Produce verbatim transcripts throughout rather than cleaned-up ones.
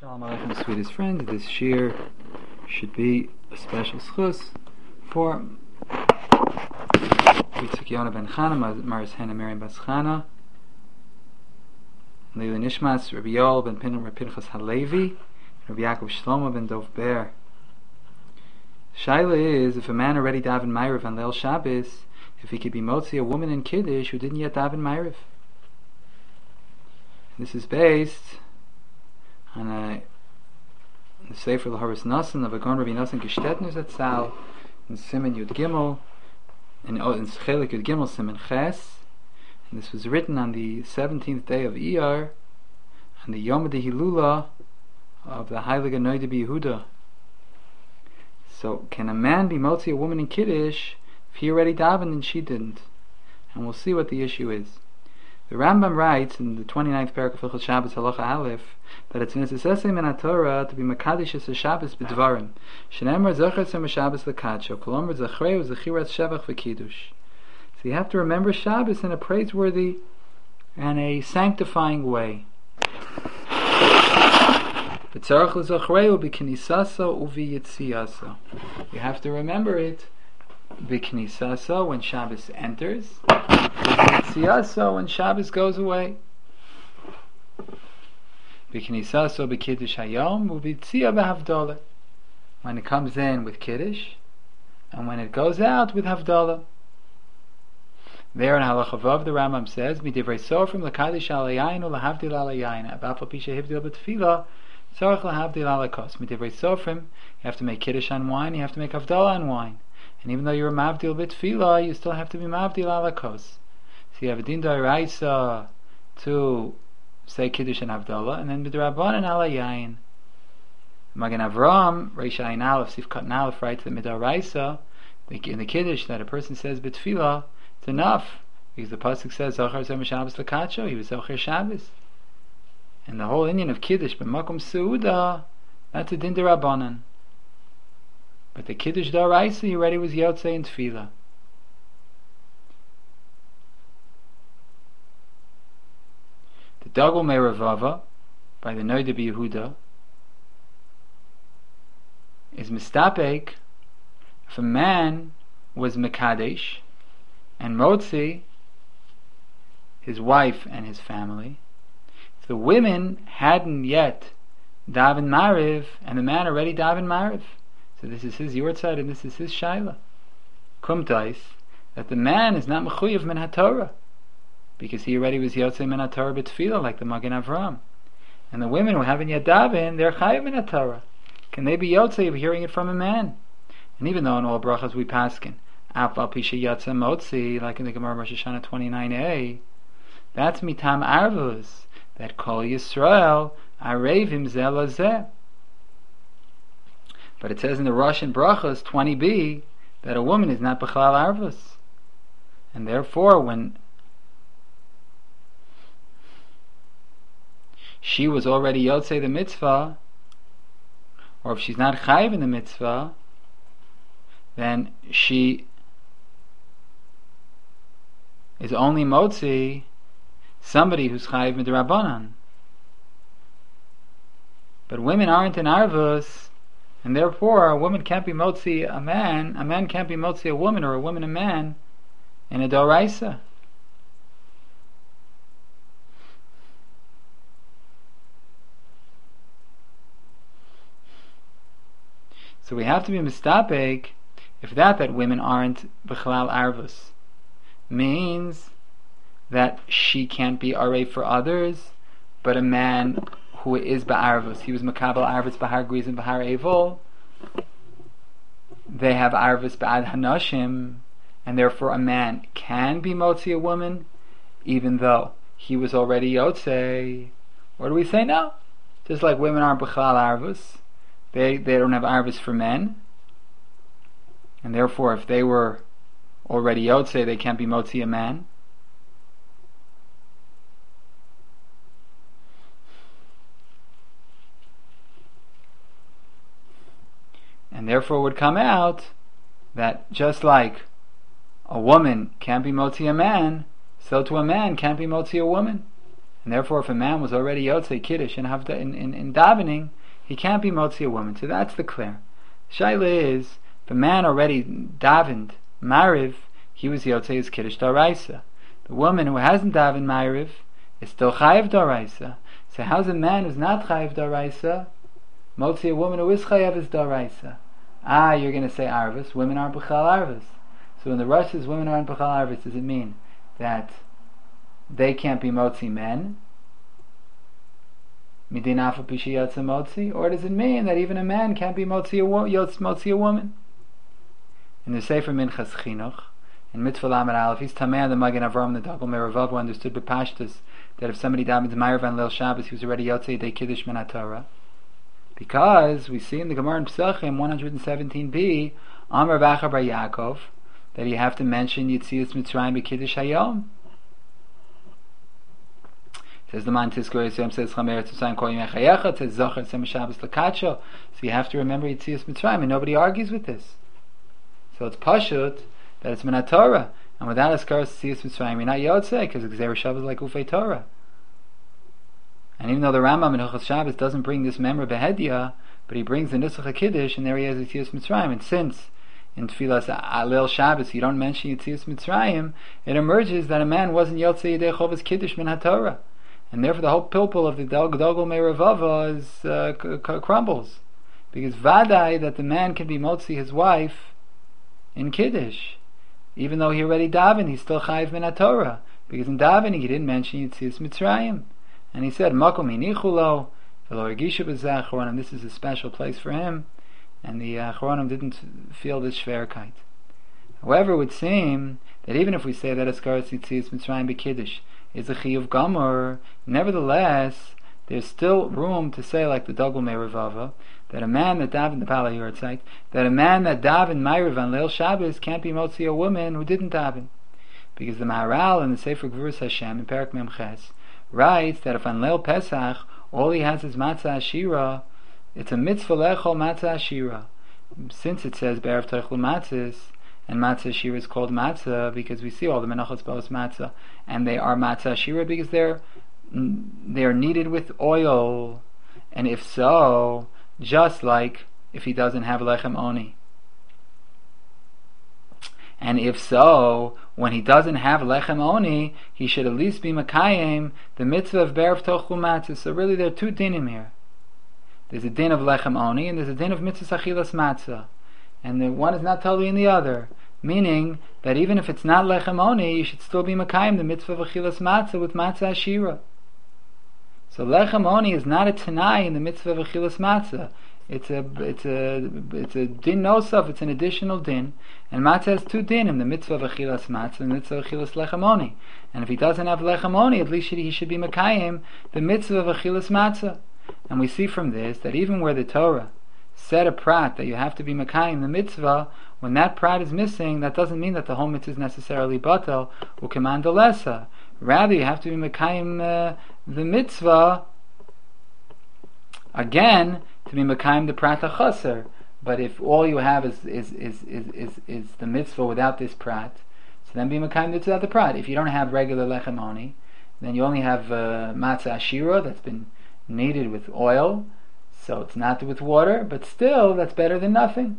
Shalom Aleichem, sweetest friends. This shir should be a special schus for Yitzchak Yona ben Chana, Maris Hannah Miriam bas Chana, Leila Nishmas, Rabbi Yoel ben Pinchas Halevi, Rabbi Yaakov Shlomo ben Dov Ber. Shaila is, if a man already daven Ma'ariv on Leil Shabbos, if he could be motzi a woman in Kiddush who didn't yet daven Ma'ariv. This is based on a the Sefer L'Horis Nassan of a Gon Rabbi Nassan Gestetner Zatzal in Siman Yud Gimel in, oh, in Chelik Yud Gimel Siman Ches, and this was written on the seventeenth day of Iyar on the Yom Dehilula of the Heilige Noida B'Yehuda. So can a man be motzi a woman in Kiddush if he already davened and she didn't? And we'll see what the issue is. The Rambam writes in the twenty-ninth parak of Hilchos Shabbos Halacha Aleph that it's necessary in Torah to be Makadish as a Shabbos b'dvarim. Shenemar Zachar Sem Shabbos lekadsho. Kolomar Zachreu Zachiras Shevach v'Kiddush. So you have to remember Shabbos in a praiseworthy and a sanctifying way. B'tzarach l'Zachreu b'Knisasa u'v'Yitziasa. You have to remember it b'Knisasa when Shabbos enters, b'Yitziasa when Shabbos goes away. B'Knisasa b'Kiddush Hayom u'v'Yitzia b'Havdalah. When it comes in with Kiddush, and when it goes out with Havdalah. There in Halacha Vav the Rambam says, "Midivrei Sofrim l'Kadish al Yayin u'Lahavdil al Yayin. Abafal Pisha Hivdil b'Tefila Tzarich Lahavdil al Kos." Midivrei Sofrim, you have to make Kiddush on wine, you have to make Havdalah on wine. And even though you're a Mavdil b'Tefila, you still have to be Mavdil al Kos. So you have a Din D'Oraisa to say Kiddush and Havdalah, and then B'Drabanan al Yayin. Magen Avram, Reish Ayin Aleph, Sifkat Aleph writes that Midoraisa, in the Kiddush that a person says b'Tefila, it's enough, because the pasuk says Zachar Zem Shabbos lekadsho, he was Zocher Shabbos, and the whole Indian of Kiddush b'makom Seuda, that's a Din D'Rabanan. But the Kiddush D'Oraisa, he already was Yotzei in Tefillah. The Dagul Me'Ravava by the Noida B'Yehuda is mistapek if a man was Mekadesh and Motzi his wife and his family, if the women hadn't yet daven Mariv and the man already daven Mariv. So this is his Yortzeit and this is his Shaila. Kumtais, that the man is not Mechuyev min HaTorah, because he already was Yotzei min HaTorah b'Tefillah, like the Magen Avram. And the women who haven't yet daven, they're Chayev min HaTorah. Can they be Yotzei of hearing it from a man? And even though in all brachas we paskin, Af al Pisha Yatza Motzi, like in the Gemara Rosh Hashanah twenty-nine a, that's mitam arvus, that Kol Yisrael arevim zeh lazeh. But it says in the Russian brachas twenty b that a woman is not b'chalal arvus, and therefore when she was already yotzei the mitzvah, or if she's not chayiv in the mitzvah, then she is only motzi somebody who's chayiv midrabanan. But women aren't in arvus, and therefore a woman can't be motzi a man, a man can't be motzi a woman, or a woman a man in a doraisa. So we have to be mistapek if that that women aren't b'chalal arvus means that she can't be arei for others, but a man who is ba'arvus, he was makabel arvus b'har griz and b'har evil, they have arvus ba'ad hanashim, and therefore a man can be motzi a woman even though he was already yotzei. Or do we say no? Just like women aren't b'chalal arvus, they they don't have arvus for men, and therefore if they were already yotzei, they can't be motzi a man. And therefore it would come out that just like a woman can't be motzi a man, so to a man can't be motzi a woman. And therefore, if a man was already Yotzei Kiddush in, in, in, in davening, he can't be Motzi a woman. So that's the clear. Shaila is, if a man already davened Mariv, he was Yotzei his Kiddush Daraisa. The woman who hasn't davened Mariv is still Chayiv Daraisa. So how's a man who's not Chayiv Daraisa Motzi a woman who is Chayiv is Daraisa? Ah, you're going to say Arvis. Women aren't B'chal Arvis. So when the Rush says women aren't B'chal Arvis, does it mean that they can't be Motzi men? Midin Afa Pishi Yotze Motzi? Or does it mean that even a man can't be Motzi a, wo- Yotze, Motzi a woman? In the Sefer Minchas Chinuch, in Mitzvah Lamed Aleph, he's Tamei the Magen Avram, the Dagul Meravav, understood B'Pashtus that if somebody davens Ma'ariv on Leil Shabbos, he was already Yotzei Dei Kiddush Min HaTorah. Because we see in the Gemara in Pesachim one seventeen b, Amar Vacha Bar Yaakov, that you have to mention Yitzias Mitzrayim B'Kiddush Hayom. Says the man Tizkor Yisrael says Chamer Tzusayim Kol Yimei Chayecha, it says Zocher Tzem Shabbos L'Kacho. So you have to remember Yitzias Mitzrayim, and nobody argues with this. So it's Pashut that it's Min HaTorah, and without Askaras Yitzias Mitzrayim, you're not Yotzei, because Gzeir Shabbos is like Ufei Torah. And even though the Rambam in Hilchos Shabbos doesn't bring this memra Behedya, but he brings the Nusach HaKiddush, and there he has Yitzias Mitzrayim. And since in Tfilas Alel Shabbos you don't mention Yitzias Mitzrayim, it emerges that a man wasn't Yotzei Yidei Chovas Kiddush Min HaTorah. And therefore the whole pilpul of the Dogel Me'eravava is uh, c- c- crumbles. Because Vadai, that the man can be Motzi his wife in Kiddush. Even though he already davened, he's still Chayiv Min HaTorah. Because in davening he didn't mention Yitzias Mitzrayim. And he said, Makom Inichulo, V'lo Ergisha B'zeh Choronim, this is a special place for him. And the uh, Choronim didn't feel this Shverkeit. However, it would seem that even if we say that Askaras Yitzias Mitzrayim B'Kiddush is a Chiyuv Gomer, nevertheless, there's still room to say, like the Dogel Me'eravava, that a man that davened the Pala Yortzeit, that a man that davened Ma'ariv on Leil Shabbos can't be Motzi a woman who didn't daven. Because the Maharal in the Sefer Gvurus Hashem, in Perek Mem Ches, writes that if on Leil Pesach all he has is Matzah Ashira, it's a mitzvah lechol Matzah Ashira. Since it says Be'erev Teichlu Matzahs, and Matzah Ashira is called Matzah because we see all the Menachos Bos Matzah, and they are Matzah Ashira because they're they are kneaded with oil. And if so, just like if he doesn't have Lechem Oni. And if so, when he doesn't have Lechem Oni, he should at least be Makayim, the mitzvah of Be'erev Tochlu Matzah. So really there are two dinim here. There's a din of Lechem Oni, and there's a din of Mitzvah Achilas Matzah. And the one is not totally in the other. Meaning that even if it's not Lechem Oni, you should still be Makayim, the mitzvah of Achilas Matzah with Matzah Ashira. So Lechem Oni is not a Tanai in the mitzvah of Achilas Matzah. It's a it's a it's a din nosaf. It's an additional din, and matzah has two dinim: the mitzvah of achilas matzah and the mitzvah of achilas lechem oni. And if he doesn't have lechem oni, at least he should be makayim the mitzvah of achilas matzah. And we see from this that even where the Torah said a prat that you have to be makayim the mitzvah, when that prat is missing, that doesn't mean that the whole mitzvah is necessarily batel or command lesa. Rather, you have to be makayim uh, the mitzvah again, to be Mekayim the Prat HaChaser. But if all you have is is, is, is, is is the mitzvah without this Prat, so then be Mekayim the without the Prat. If you don't have regular Lechem Oni, then you only have uh, Matzah Ashira that's been kneaded with oil, so it's not with water, but still that's better than nothing.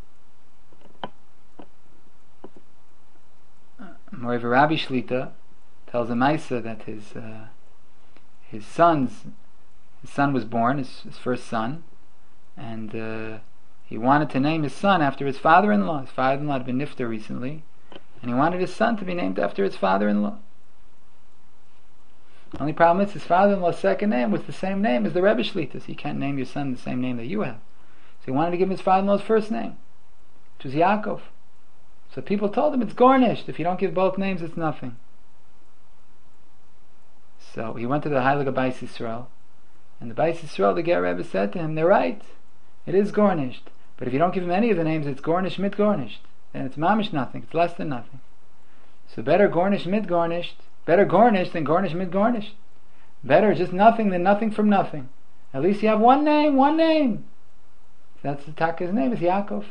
Moreover, Rabbi Shlita tells a Maisa that his uh, his sons his son was born, his, his first son, and uh, he wanted to name his son after his father-in-law. His father-in-law had been nifter recently, and he wanted his son to be named after his father-in-law. The only problem is his father-in-law's second name was the same name as the Rebbe Shlita, so you can't name your son the same name that you have. So he wanted to give him his father-in-law's first name, which was Yaakov. So people told him it's garnished. If you don't give both names, it's nothing. So he went to the Heilige Beis Yisrael, and the Beis Yisrael, the Ger Rebbe, said to him, they're right, it is garnished. But if you don't give him any of the names, it's garnished, mit garnished. Then it's mamish nothing, it's less than nothing. So better garnished, mit garnished, better garnished than garnished, mit garnished. Better just nothing than nothing from nothing. At least you have one name, one name. So that's the Taka's name, is Yaakov.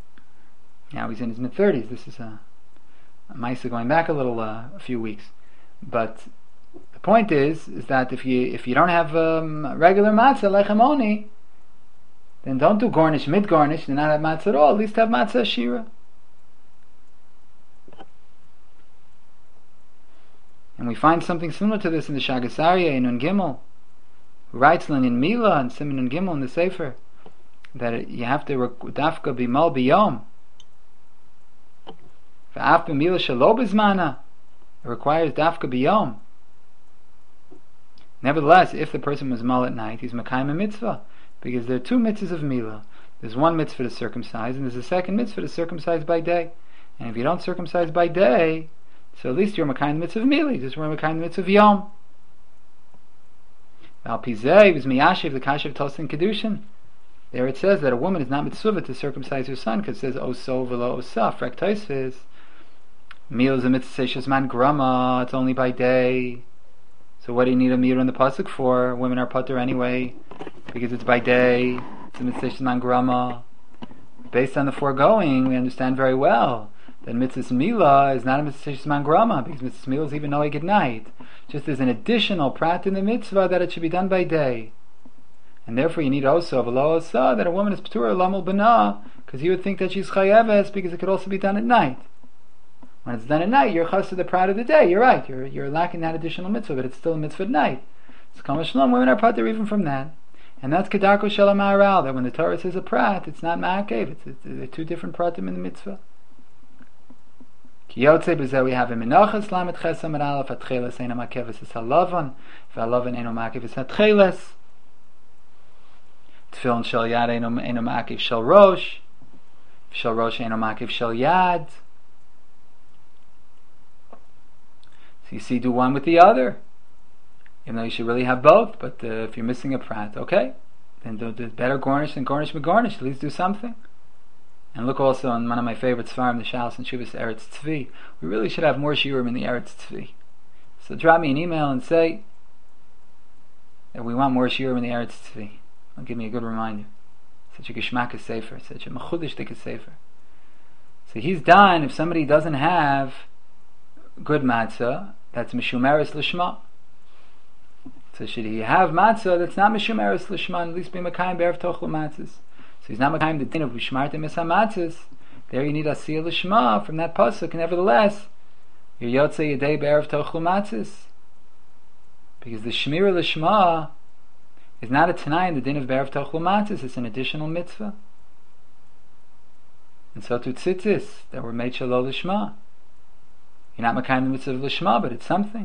Now he's in his mid-thirties. This is a, a Maisa going back a little, uh, a few weeks. But the point is, is that if you if you don't have um, regular matzah lechem oni, then don't do garnish mid garnish and not have matzah at all. At least have matzah shira. And we find something similar to this in the Shagas Aryeh in Nun Gimel, who writes in Mila and Simon Nun Gimel in the Sefer that it, you have to dafka bimal biyom. V'af b'mila shelo b'zmana. It requires dafka biyom. Nevertheless, if the person was mal at night, he's makayim a mitzvah, because there are two mitzvahs of mila. There's one mitzvah to circumcise, and there's a second mitzvah to circumcise by day. And if you don't circumcise by day, so at least you're makayim mitzvah of mila. You just were makayim mitzvah of yom. Al pizeh was miyashiv the kashiv tosin kedushin. There it says that a woman is not mitzvah to circumcise her son, because it says oso v'lo osa. Frek toisves. Mila is a mitzvah seishas man grama. It's only by day. So what do you need a mirror in the pasuk for? Women are putter anyway, because it's by day. It's a mitzvah man grama. Based on the foregoing, we understand very well that mitzvah mila is not a mitzvah man grama, because mitzvah mila is even noeg at night. Just as an additional prat in the mitzvah that it should be done by day, and therefore you need also of a lo asa that a woman is p'tura lamul b'na, because you would think that she's chayeves because it could also be done at night. When it's done at night, you're chas to the prat of the day. You're right. You're you're lacking that additional mitzvah, but it's still a mitzvah at night. So kama shalom, women are pater even from that, and that's kedarko shel ha'maharal, that when the Torah says a prat, it's not ma'akev. It's, it's they're two different pratim in the mitzvah. Ki yotze b'zeh we have a menachas lamet chesam and aleph atcheles eino ma'akev es halavan v'halavan eino ma'akev es atcheles. Tefillin shel yad eino ma'akev shel rosh, shel rosh eino ma'akev shel yad. So you see, do one with the other, even though you should really have both. But uh, if you're missing a prat, okay, then do, do better garnish than garnish McGarnish. At least do something. And look also on one of my favorite svarim, the Shalos and Shuvas Eretz Tzvi. We really should have more shiurim in the Eretz Tzvi. So drop me an email and say that we want more shiurim in the Eretz Tzvi. It'll give me a good reminder. Such a geshmak sefer, such a mechudish sefer. So he's done. If somebody doesn't have good matzah, that's mishumeres lishma. So should he have matzah that's not mishumeres lishma, at least be makayim be'erev tochel matzahs. So he's not makayim the din of v'shmartem es hamatzahs. There you need asiyah lishma from that pasuk. Nevertheless, you're yotze yedei be'erev tochel matzahs, because the shmira lishma is not a tanai in the din of be'erev tochel matzahs. It's an additional mitzvah. And so to tzitzis that were made shalol lishma. You're not makayim the mitzvah of lishma, but it's something.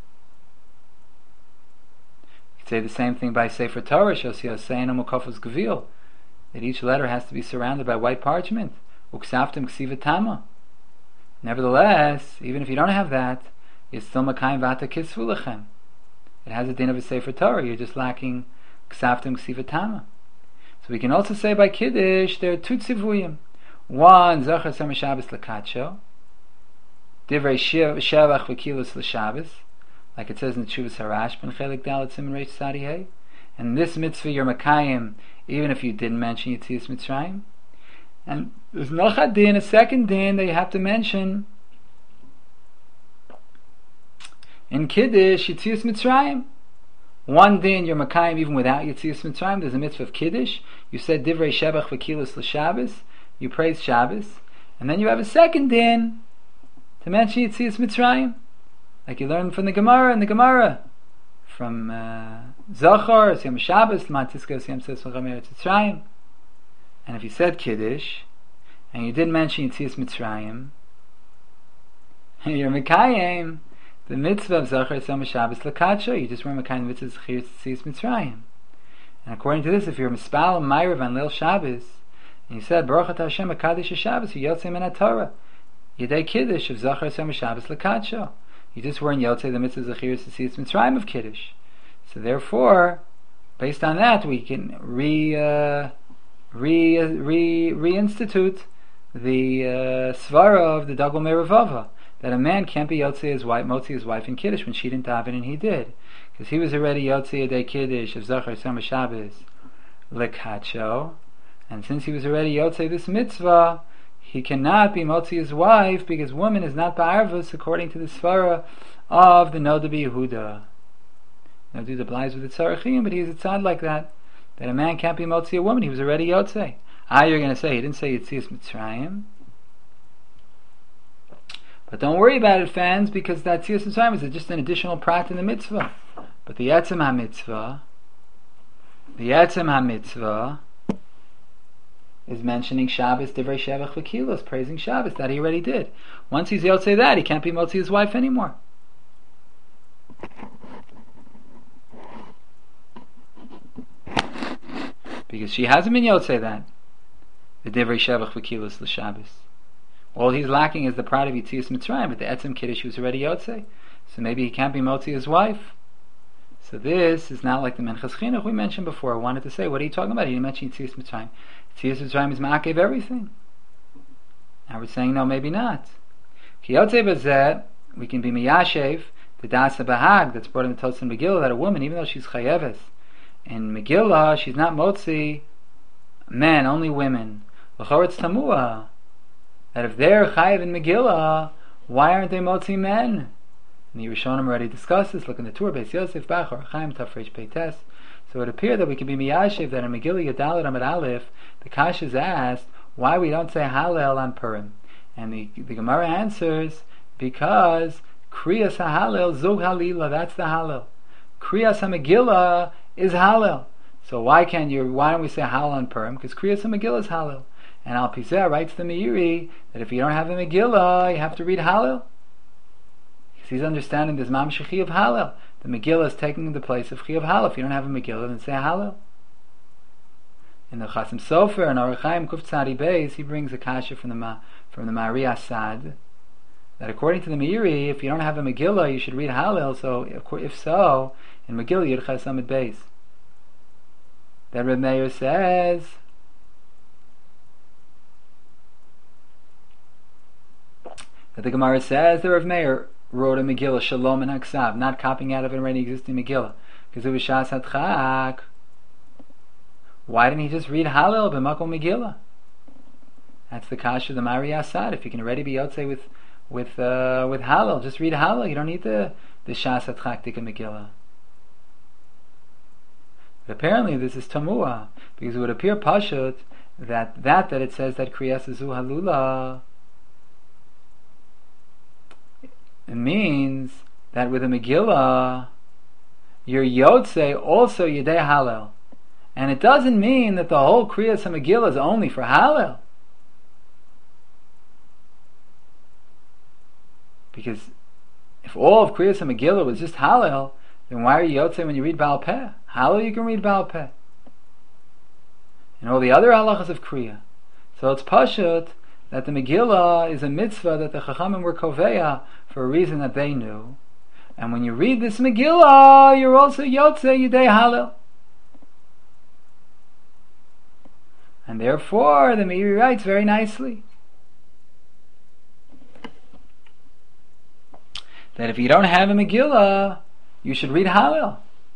You could say the same thing by Sefer Torah, Shosi Yoseinu Mukafos Gevil, that each letter has to be surrounded by white parchment. Uksaftim ksivatama. Nevertheless, even if you don't have that, it's still makayim vata kisvu lechem. It has a din of a Sefer Torah. You're just lacking ksaftim ksivatama. So we can also say by Kiddush there are two tzivuyim. One, Zachar Sema Shabbos Lakacho, Divrei Shevach V'Kilus L'Shabbos, like it says in the Tshuvas Harash, Ben Chelik Dalet Siman Reish Tzadi Hey. And this mitzvah you're makayim, even if you didn't mention Yetzias Mitzrayim. And there's noch a din, a second din that you have to mention in Kiddush, Yetzias Mitzrayim. One din you're makayim even without Yetzias Mitzrayim. There's a mitzvah of Kiddush. You said Divrei Shevach V'Kilus L'Shabbos. You praise Shabbos. And then you have a second din to mention Yetzias Mitzrayim, like you learned from the Gemara and the Gemara, from uh, Zachor, Yom Shabbos, L'Matiskas Yom Tzes V'Cham Eretz Mitzrayim. And if you said Kiddush, and you didn't mention Yetzias Mitzrayim, you're Mekayim the mitzvah of Zachor Yom Shabbos L'Kacho. You just were Mekayim the mitzvah of Yetzias Mitzrayim. And according to this, if you're Mispal Ma'ariv on Leil Shabbos, and you said Baruch Atah Hashem HaKadosh Shabbos, you Yotzei Min HaTorah, Yedei Kiddush of Zachar Yom Shabbos L'Kacho. You just weren't Yotzei the mitzvah Zachir Yetzias Mitzrayim of Kiddush. So therefore, based on that, we can re uh, re re reinstitute the uh, svara of the Dagul Meravava, that a man can't be Yotzei his wife, Motzi his wife in Kiddush when she didn't daven and he did, because he was already Yotzei Yedei Kiddush of Zachar Yom Shabbos L'Kacho, and since he was already Yotzei this mitzvah, he cannot be motzi his wife because woman is not ba'arvus according to the svara of the Noda B'Yehuda. Now Yehuda oblies with the tzarachim, but he is a tzad like that, that a man can't be motzi a woman. He was already yotzei. Ah, you're going to say he didn't say Yitzias Mitzrayim. But don't worry about it, fans, because that Yitzias Mitzrayim is just an additional prat in the mitzvah. But the Etzem HaMitzvah, the Etzem HaMitzvah is mentioning Shabbos, Divrei Shevach V'Kilos, praising Shabbos, that he already did. Once he's yotzei that, he can't be motzi his wife anymore. Because she hasn't been yotzei that, the Divrei Shevach V'Kilos l'Shabbos. All he's lacking is the pride of Yitzias Mitzrayim, but the Etzem Kiddush was already yotzei, so maybe he can't be motzi his wife. So this is not like the Menchas Chinuch we mentioned before. I wanted to say, what are you talking about? He didn't mention Yitzias Mitzrayim. Yitzias Mitzrayim is ma'akev everything. Now we're saying, no, maybe not. Ki yotzei b'zeh, we can be miyashev, the Dasa Bahag, that's brought in the Tosin Megillah, that a woman, even though she's chayeves, in Megillah, she's not motzi men, only women. L'chor it's tamua, that if they're chayev in Megillah, why aren't they motzi men? And the Rishonim already discussed this. Look in the Tur, Beis Yosef, Bachor, Chaim, Tafresh, Peites. So it appeared that we could be miyashiv that in Megillah Yadalit Amid Aleph, the Kash is asked why we don't say Hallel on Purim, and the the Gemara answers because Kriyas HaHallel Zog Halila, that's the Hallel. Kriyas HaMegillah is Hallel. So why can't you? Why don't we say Hallel on Purim? Because Kriyas HaMegillah is Hallel. And Al Pizeh writes the Meiri that if you don't have a Megillah, you have to read Hallel. He's understanding this Mamshech Chi of Hallel. The Megillah is taking the place of Chi of Hallel. If you don't have a Megillah, then say Hallel. In the Chasim Sofer and Orach Chaim Kuf Tzadi Beis, he brings a kasha from the Ma, from the Mari Asad that according to the Meiri, if you don't have a Megillah, you should read Hallel. So if so, in Megillah Yud Ches Amid Beis. Then Reb Meir says that the Gemara says that Reb Meir wrote a Megillah, Shalom and Haksav, not copying out of an already existing Megillah, because it was Shas HaTchak. Why didn't he just read Hallel b'makom Megillah? That's the kasha of the Mari Asad. If you can already be yotzei with with uh, with Hallel, just read Hallel. You don't need the the Shas HaTchak Tika Megillah. But apparently this is Tamua, because it would appear Pashut that that that it says that Kriyas Zu Halula, it means that with a Megillah, your Yotzei also Yedei Hallel. And it doesn't mean that the whole Kriyas HaMegillah is only for Hallel. Because if all of Kriyas HaMegillah was just Hallel, then why are you Yotzei when you read Baal Peh? Hallel you can read Baal Peh. And all the other halachas of Kriya. So it's Pashut that the Megillah is a mitzvah that the Chachamim were koveya for a reason that they knew. And when you read this Megillah, you're also Yotzei Yidei Hallel. And therefore, the Meiri writes very nicely that if you don't have a Megillah, you should read Hallel.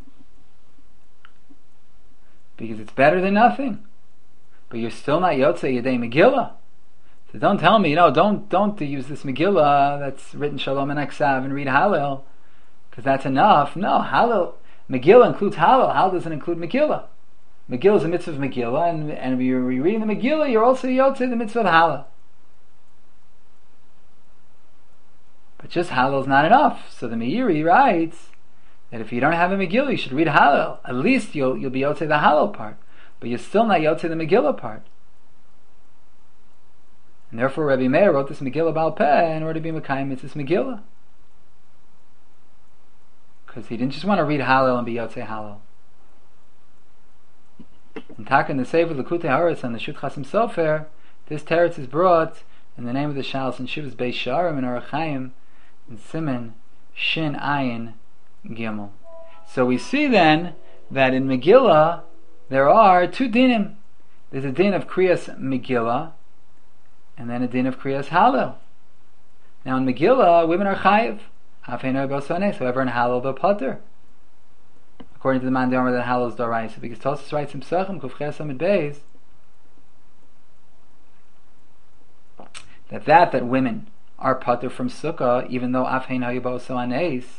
Because it's better than nothing. But you're still not Yotzei Yidei Megillah. So don't tell me, you know, don't don't use this Megillah that's written Shalom and Aksav and read Hallel, because that's enough. No, Hallel, Megillah includes Hallel. Hallel doesn't include Megillah. Megillah is a mitzvah of Megillah, and, and when you're reading the Megillah, you're also Yotzei the mitzvah of Hallel. But just Hallel is not enough. So the Meiri writes that if you don't have a Megillah, you should read Hallel. At least you'll you'll be Yotzei the Hallel part, but you're still not Yotzei the Megillah part. And therefore Rabbi Meir wrote this Megillah Baal Peh in order to be Mekayim Mitzvahs Megillah. Because he didn't just want to read Hallel and be Yotzei Hallel. And Taka in the Sefer L'Kutei Haaretz and the Shut Chasim Sofer, this teretz is brought in the name of the Shalos and Shivas Beis Sharim and Orach Chaim and Siman Shin Ayin Gimel. So we see then that in Megillah there are two dinim. There's a din of Kriyas Megillah and then a din of Kriyas Hallel. Now in Megillah, women are chayiv. However, in Hallel they're pater. According to the man Domer, that Hallel is Doraisa, because Tosfos writes in Pesachim Kuf Ches Amid Beis that that that women are pater from sukkah, even though afhein hayaboso anes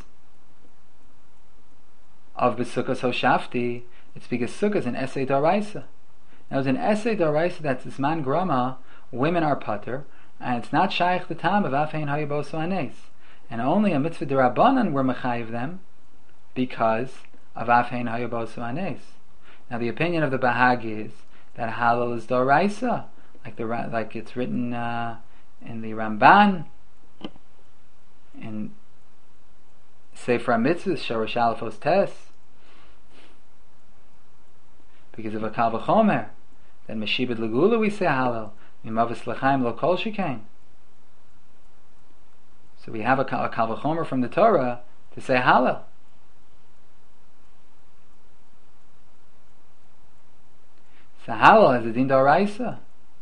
of besukkah hoshafti, it's because sukkah is an essay daraisa. Now, it's an essay daraisa that's this man grama, women are pater, and it's not shaykh the time of afhein hayaboso anes, and only a mitzvah derabanan we're mechayiv them because of afhein hayaboso anes. Now, the opinion of the Bahag is that halal is daraisa, like the like it's written uh, in the Ramban, in Sefer HaMitzvahs, Shorosh Alefos Tes, because of a Kal V'chomer, then Meshibed Legula we say halal, Mimavas L'chaim Lo Kol Shekain. So we have a Kal V'chomer from the Torah to say halal. So halal has a din d'oraisa.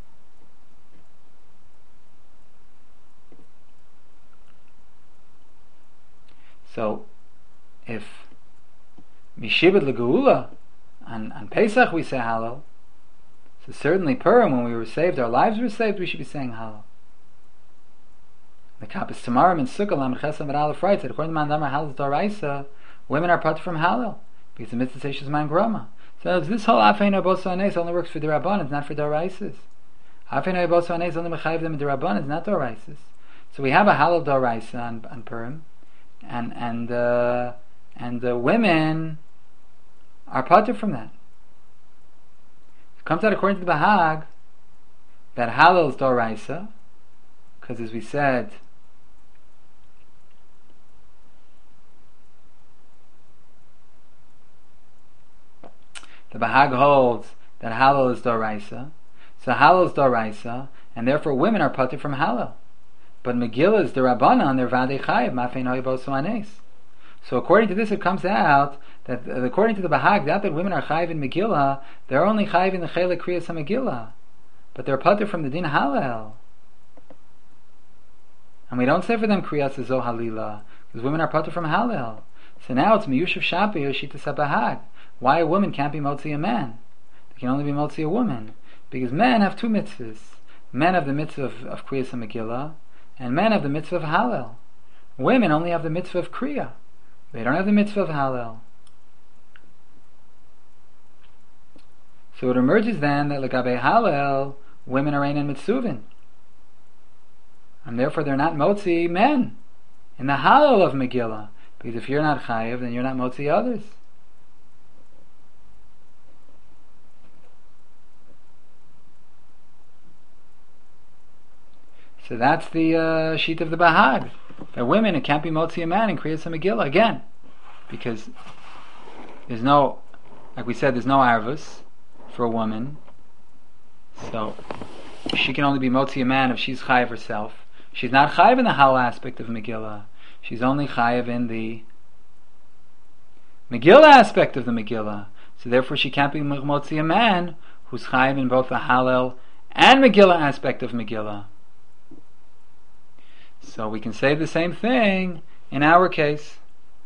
So, if Mishibed L'Geula on, on Pesach we say halal, so certainly Purim, when we were saved, our lives were saved, we should be saying halal. The Kappas Tamarim and Sukkah Lam Chesam and Aleph writes that according to Mandamar halal is d'oraisa, women are part from halal because the mitzvah says man grama. So this whole afein hayaboso anes only works for the Rabban, it's not for d'oraisas. Afein hayaboso anes only mechayiv them in the Rabban, it's not d'oraisas. So we have a halal d'oraisa on, on Purim. And and uh, and the women are pater from that. It comes out according to the Bahag that halal is d'oraisa, because as we said, the Bahag holds that halal is d'oraisa. So halal is d'oraisa, and therefore women are pater from halal. But Megillah is the Rabbanan, they're Vadei Chayiv, Mafein Hayaboso Anes. So according to this, it comes out that uh, according to the Bahag, that that women are Chayiv in Megillah, they're only Chayiv in the Chelek Kriyas HaMegillah, but they're pater from the Din Halal. And we don't say for them Kriyas Zo Halila, because women are pater from Halal. So now it's Miyushav Shapi Yoshita Sabahag. Why a woman can't be motzi a man? They can only be motzi a woman, because men have two mitzvahs. Men have the mitzvah of, of Kriyas HaMegillah, and men have the mitzvah of Hallel. Women only have the mitzvah of Kriya. They don't have the mitzvah of Hallel. So it emerges then that L'gabe Hallel, women are ein and mitzuvin. And therefore they're not motzi men in the Hallel of Megillah. Because if you're not chayiv, then you're not motzi others. So that's the uh, sheet of the Bahag. That women, it can't be motzi a man and Kriyas HaMegillah again, because there's no, like we said, there's no arvus for a woman. So she can only be motzi a man if she's chayiv herself. She's not chayiv in the halal aspect of Megillah. She's only chayiv in the Megillah aspect of the Megillah. So therefore, she can't be motzi a man who's chayiv in both the halal and Megillah aspect of Megillah. So we can say the same thing in our case.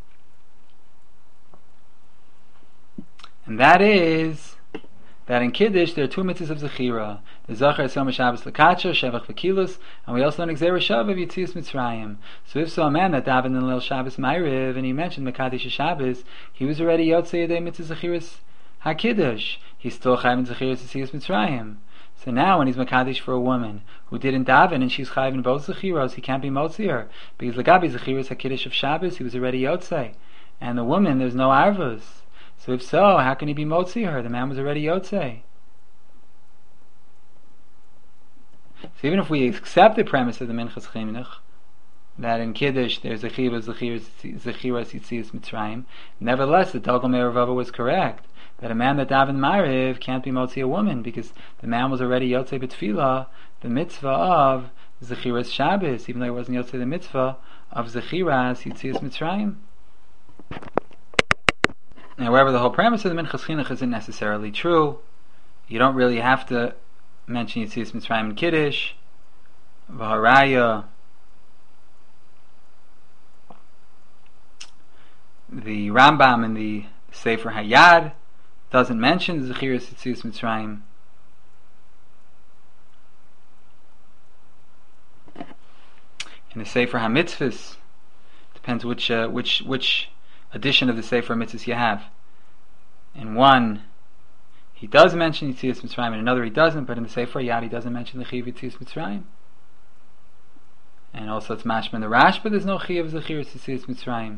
And that is that in Kiddush there are two mitzvahs of Zechira. The Zachar is Yom Shabbos L'Kacha, Shevach V'Kilus, and we also learn Gzeira Shav of Yitzias Mitzrayim. So if so a man that davened in Leil Shabbos Ma'ariv, and he mentioned Mekadesh Shabbos, he was already Yotzei Yedei Mitzvah Zechiras HaKiddush. He's still Chayv in Zechiras Yitzias Mitzrayim. So now when he's Mekadesh for a woman who didn't daven and she's Chayv in both Zechiros, he can't be Motzi her. Because L'gabi Zechiras HaKiddush of Shabbos, he was already Yotzei. And the woman, there's no Arvus. So if so, how can he be Motzi her? The man was already Yotzei. So even if we accept the premise of the Minchas Chinuch, that in Kiddush there's Zechiras, Zechiras, Yitzias Mitzrayim, nevertheless the Dalgal Meir Rava was correct, that a man that davened Ma'ariv can't be Motzi a woman, because the man was already Yotzei B'Tfilah, the mitzvah of Zechiras Shabbos, even though it wasn't Yotzei the mitzvah of Zechiras, Yitzias Mitzrayim. However, the whole premise of the Minchas Chinuch isn't necessarily true. You don't really have to mention Yitzias Mitzrayim in Kiddush. V'haraya, the Rambam in the Sefer Hayad doesn't mention Zechiras Yitzias Mitzrayim. In the Sefer HaMitzvahs, depends which uh, which which edition of the Sefer HaMitzvahs you have. In one, he does mention Yetzias Mitzrayim, in another he doesn't, but in the Sefer Yad he doesn't mention the Chiyuv Yetzias Mitzrayim. And also it's mashma in the Rash, but there's no Chiyuv Zechiras Yetzias Mitzrayim.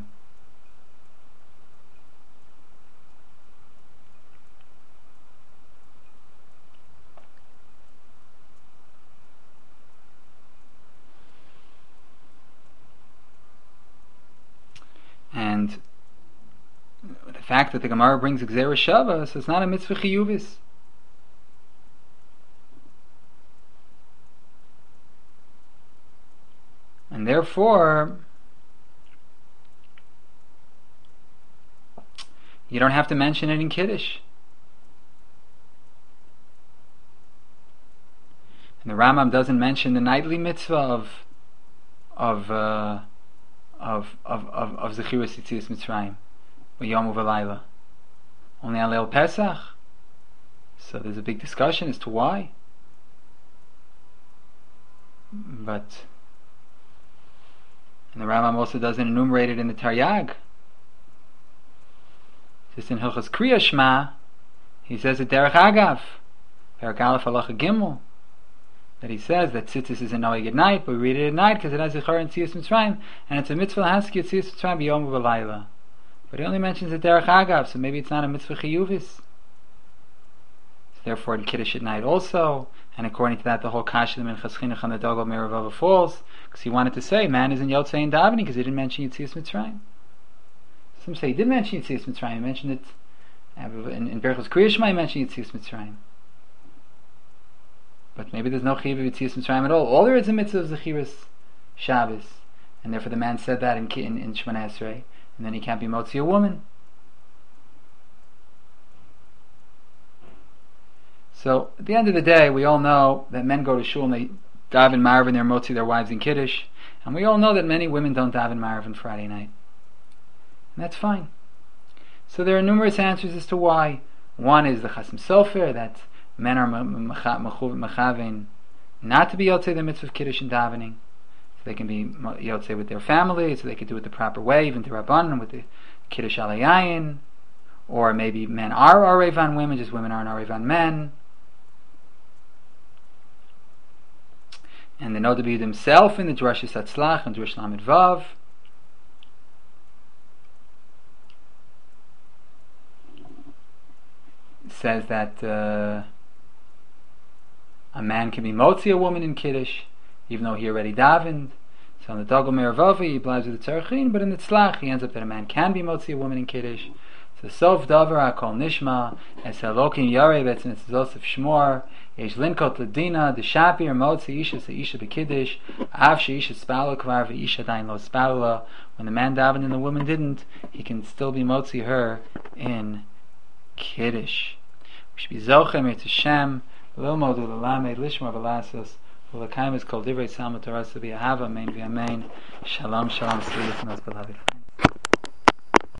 And the fact that the Gemara brings Gzeira Shava, so it's not a mitzvah chiyuvis. And therefore, you don't have to mention it in Kiddush. And the Rambam doesn't mention the nightly mitzvah of of uh, of of of, of Zechiras Yetzias Mitzrayim, or Yom U'Valayla, only on Leil Pesach. So there's a big discussion as to why. But and the Rambam also doesn't enumerate it in the Taryag. Just in Hilchos Kriya Shema, he says it Derech Agav, Perek Aleph Halacha Gimel, that he says that tzitzis isn't noeg at night, but we read it at night because it has Zechar and Yetzias Mitzrayim, and it's a mitzvah haski Yetzias Mitzrayim b'Yom U'Valayla. But he only mentions the Derech Agav, so maybe it's not a mitzvah chiyuvis. So therefore, in Kiddush at night also, and according to that, the whole Kasha the Minchas Chinuch on the Dogel Meravava falls, because he wanted to say man isn't Yotzei in davening because he didn't mention Yetzias Mitzrayim. Some say he did mention Yetzias Mitzrayim. He mentioned it in, in Berachos Kriya Shema. He mentioned Yetzias Mitzrayim. But maybe there's no chiyuv of Yetzias Mitzrayim at all. All there is a mitzvah of Zechiras Shabbos, and therefore the man said that in in, in Shemona Esrei, and then he can't be motzi a woman. So at the end of the day, we all know that men go to shul and they daven marav and they're motzi their wives in Kiddush, and we all know that many women don't daven marav on Friday night, and that's fine. So there are numerous answers as to why. One is the Chasam Sofer, that men are mechavein not to be yotzei the mitzvah of Kiddush and davening, so they can be yotzei with their family, so they can do it the proper way, even to Rabbanan with the Kiddush al yayin, or maybe men are arev on women, just women aren't arev on men. And the Nodabiyud himself in the Drashis Hatzlach and Drush Lamed Vav says that uh, a man can be motzi a woman in Kiddush, even though he already davened. So in the Dogel Meravavi he blives with the Tzarachin, but in the Tzlach he ends up that a man can be motzi a woman in Kiddush. So Sof Davar HaKol Nishma, Es Elokim Yarei Betzim It's Zosef Shmor, Yesh Linkot Ladina, D'Shapir Motzi Isha Se'isha B'Kiddush, Av She'isha Spalo Kvar V'Isha Dain Lo Spalo. When the man davened and the woman didn't, he can still be motzi her in Kiddush. We should be Zochem Yetz Hashem, Lilmod U'Lamed, Lishmor V'Lasos, U'Lakayim is called Divrei Salma Torah, V'Yahava, Amen V'Amen, Shalom, Shalom, Shalom, Shalom, Shalom,